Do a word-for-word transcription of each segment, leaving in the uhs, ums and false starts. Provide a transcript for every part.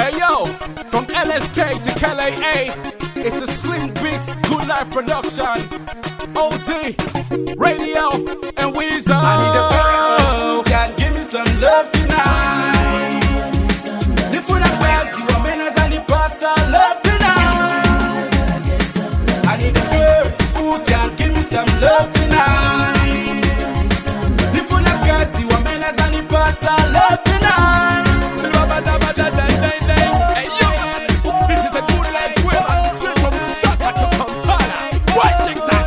Hey yo, from L S K to K L A, it's a Slim Beats Good Life production. O Z, Radio, and Weezer. I need a girl who can give me some love tonight. If we not pass you, I'm in as I need pass our love tonight. I need a girl who can give me some love tonight. If we not pass you, I'm in as I need pass our love tonight. Hey yo, this is a Good Life way. I'm straight from Lusaka to Kampala, Washington.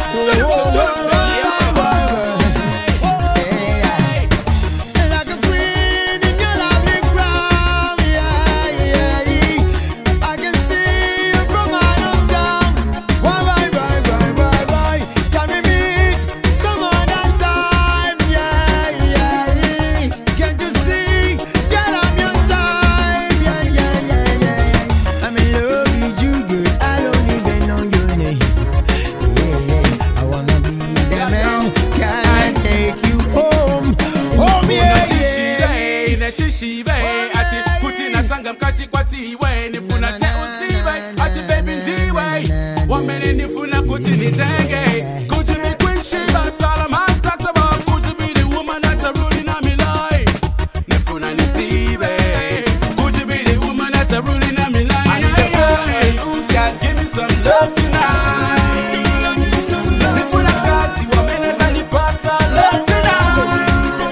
Like a queen in your lovely crown, yeah, yeah, yeah. I can see you from my hometown. Why, why, why, why, why, why? Can we meet some other time, yeah, yeah, yeah. Can't you see, girl, I'm your time, yeah, yeah, yeah, yeah. I'm in love with you, girl, I don't even know your name. Yeah, yeah, I wanna be the man, can I take you home? Home, yeah, yeah. Neshishibe ati kutina sanga mkashi kwa tiwe nifuna teuziwe ati baby ndiwe wamene nifuna kutini tenge could you be Queen Sheba Solomon talked about could you be the woman that's a ruling on me life nifuna nisibe could you be the woman that's a ruling on me life I need a girl who can give me some love tonight. If we not pass you, I'm in as I need pass our love tonight.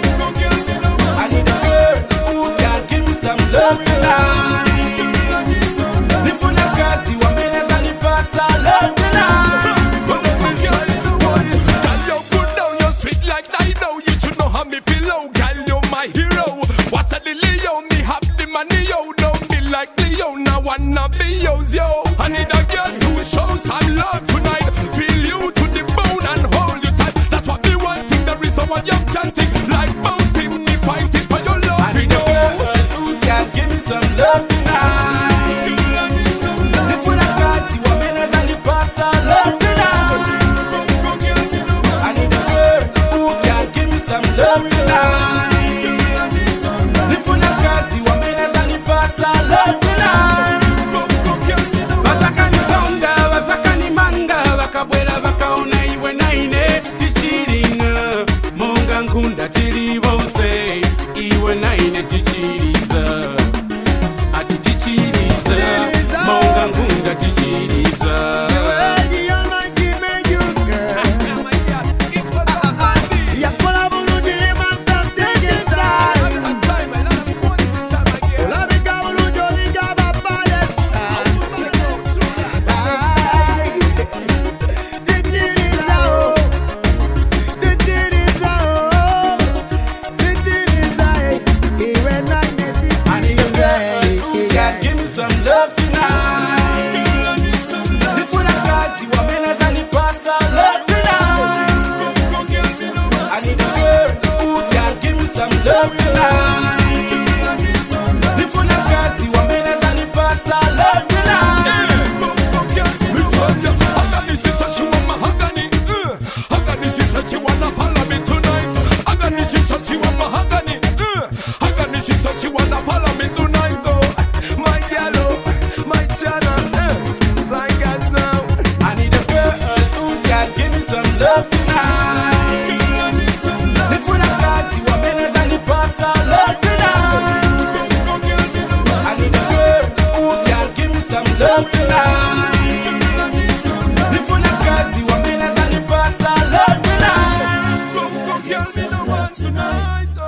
I need a girl who can give me some love tonight. If we not pass you, I'm in as I need pass our love tonight. Girl, you good now, you sweet like Dido. You should know how me feel, oh girl, you're my hero. What's a Leo? Me have the money, yo. Don't be like Leo, now wanna be yours, yo. I need a girl who shows some love tonight. Feel you to the bone and hold you tight. That's what me wanting. There is someone young chanting like mountain. Me fighting for your love. I need a girl who can give me some love tonight. If we not pass you, I'm in as I need pass our love tonight. I need a girl who can give me some love tonight. If we not pass you, I'm in as I need pass our love tonight. Wasakani songa, wasakani manga, wakabwera wakaona iwe naine tichiringa monga nkunda tiri bose iwe naine tichiriza ati tichiriza monga nkunda tichiriza The Almighty made you, girl. Ya kola buluji must have taken time. Ola bika bulujo liga baba lesta. Titiriza oh, titiriza oh, titiriza eh. Iwe na neti I need a girl who can titiriza. give me some love tonight. If we not pass you, I'm in as I need pass our love tonight. I need a girl who can give me some love tonight. If we not pass you, I'm in as I need pass our love tonight. I need a girl who can give me some love tonight. If we not pass you, I'm in as I need pass our love tonight. I need a girl who can give me some love tonight. If we not pass you, I'm in as I need pass our love tonight. Tonight.